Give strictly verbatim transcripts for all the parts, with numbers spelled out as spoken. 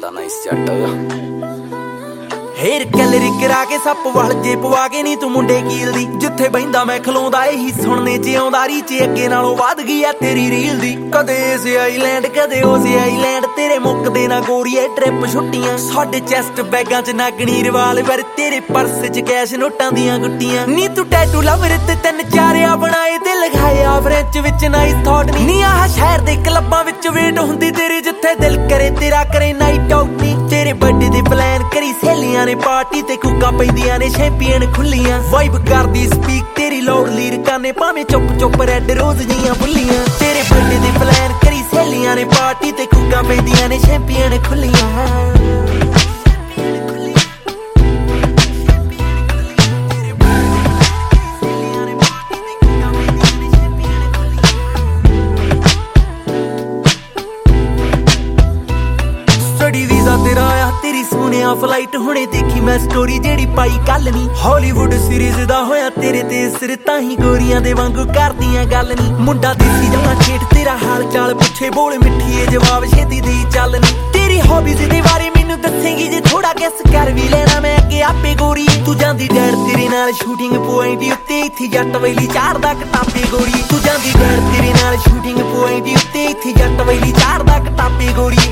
ਚੱਲਦਾ ਨਾਈਸ ਜੱਟ हेर कैलरी करा के सप वल जे पवा के नी तू मुंडे कीलदी जिथे बहिंदा मैं खलोंदा एही सुनने च आउंदा रीच अगे नालों वध गई आ तेरी रील दी कदे इस आईलैंड कदे उस आईलैंड तेरे मुकदे ना गोरीए ट्रिप छुट्टियां साडे चेस्ट बैगां च नागणी रिवाल्वर तेरे पर्स च कैश नोटां दियां गुट्टियां नी तू टैटू लवर ते तीन चार आ बनाए ते लगाए आ फ्रेंच विच नाइस थॉट नी आह शहर दे क्लबां विच वेट हुंदी तेरी जिथे दिल करे तेरा करे नाइट आउट नी तेरे बर्थडे दे प्लान करी सहेलियां पार्टी ते कुका पैंदियां ने शैंपियन खुलियां वाइब करदी स्पीक तेरी लाउडली रकाने भावें चुप चुप रेड रोज जियां फुलियां तेरे बर्थडे दे प्लान करी सहेलियां ने पार्टी ते कुका पैंदियां ने शैंपियन खुलियां तेरा आ तेरी सुनिया फ्लाइट हुणे देखी मैं स्टोरी जेड़ी पाई कल नी हॉलीवुड सीरीज दा होया तेरे ते सिर ताही गोरियां दे वांगू करदियां गल नी मुंडा देसी जाना ठेठ तेरा हाल चाल पुछे बोल मिठीए जवाब छेती दी चल नी तेरी हॉबीज दे बारे मैनू दसेंगी जे थोड़ा गैस कर भी लेना मैं अगे आपे गोरी तू जांदी डैड तेरे नाल शूटिंग पॉइंट उत्ते इत्थे जट वैली चाड़दा कटापे गोरी तू जांदी डैड तेरे नाल शूटिंग पॉइंट उत्ते इत्थे जट वैली चाड़दा कटापे गोरी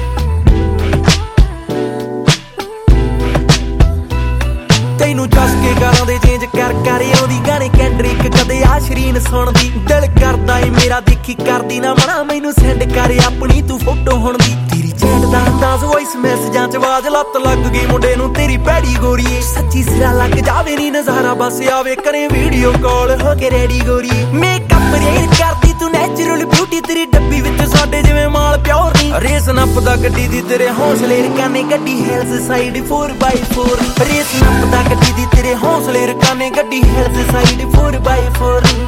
तैनू जस के गाना दे चेंज कर कर आउंदी गाने कैंड्रिक कदे आ शरीन सुनदी दिल करदा ए मेरा देखी करदी ना मना मैनू सेंड कर अपनी तू फोटो हुण दी तेरी चैट दा अंदाज वॉइस मैसेजां च आवाज लत लग गई मुंडे नू तेरी भैड़ी गोरीए सच्ची सिरा लग जावे नी नज़ारा बस आवे करे वीडियो कॉल हो के रेडी गोरीए मेकअप रेड करदी तू नैचुरल ब्यूटी तेरी डब्बी विच साडे जिवें माल प्योर नी रेस नपदा गड्डी दी तेरे हौसले रकाने गड्डी हेल्स साइड फोर बाई फोर रेस नपदा गड्डी दी तेरे हौसले रकाने गड्डी हेल्स साइड फोर बाई फोर